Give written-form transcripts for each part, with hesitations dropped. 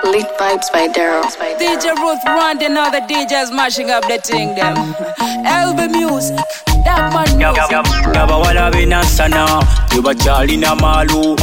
Lit Vibes by Daryl. DJ Ruth Rand and other DJs mashing up the thing them. LB Music, that man music. Never wanna be nasana. You ba chali na malu.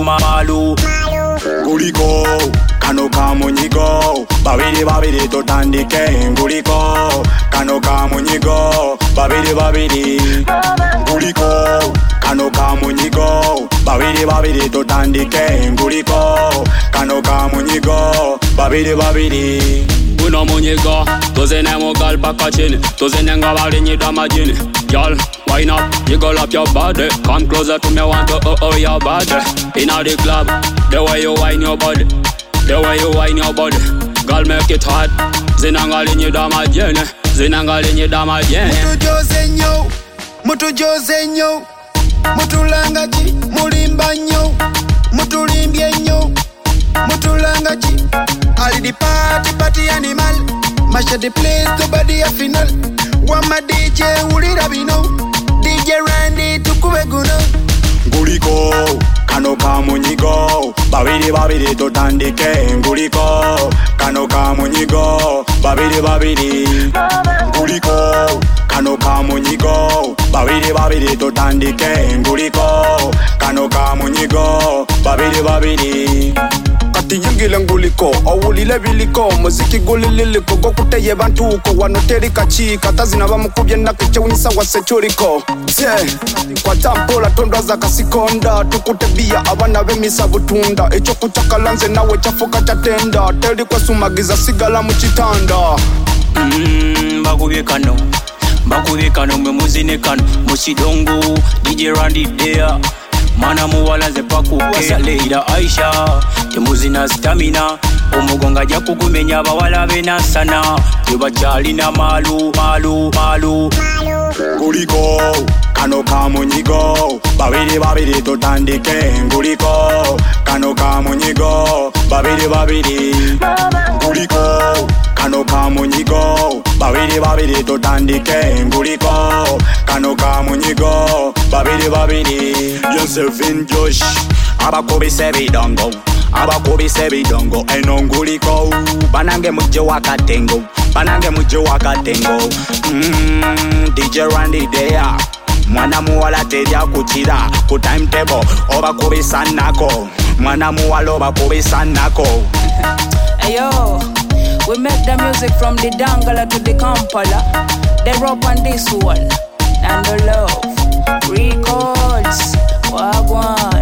Guliko, kano kamunyigo. Babidi to tandike. Guliko, kano kamunyigo. Babidi. Guliko, kano kamunyigo. Babidi to tandike. Guliko, kano kamunyigo. Babidi. Uno munyigo, tozene mogal bakachini, tozene ngabali nyida majini. Y'all, wine up, jiggle up your body. Come closer to me, want to your body. Inna the club, the way you wine your body, the way you wine your body. Girl, make it hot. Zinangali nyida majini, zinangali nyida majini. Mutu jozenyo, mutu langaji, mulimbanyo, mutu limbyenyo, mutu langaji. All the party animal. Mash the place, the body a final. Wama DJ uli rabino. DJ Randy tukuwe guno. Guliko, kano kamunyigo. Babidi to tandike. Guliko, kano kamunyigo. Babidi. Guliko, kano kamunyigo. Babidi to tandike. Guliko, kano kamunyigo. Babidi. Kati yingile nguliko, awulile biliko. Muziki gulililiko, gokuteye bantuko. Wanoteri kachika, tazina bamukubye nakuchewinisa wasechuriko. Kwa tampola tondwa za kasikonda. Tukute bia abana bemisa butunda. Echo kuchakalanze nawe chafuka chatenda. Teri kwa sumagiza sigala muchitanda. Bakubikano mwe muzinekano. Musidongo, DJ Randy there. Mana muwala ze pakuke Leila Aisha temuzina stamina omugonga ja kukumenya abawala benasana tebachali na malu Guliko kano kamunyigo babidi to tandike Guliko kano kamunyigo babidi Guliko kano kamunyigo babidi to tandike Guliko kano kamunyigo babidi Yosefin Josh abakobi sebidongo enonguliko banange muje wakatengo DJ Randy there mwana muwala teria kuchira ku timetable obakobi sanako mwana muwala obakobi sanako. Ayo, we make the music from the Dangala to the Kampala. They rope on this one and the love records. Wagwan.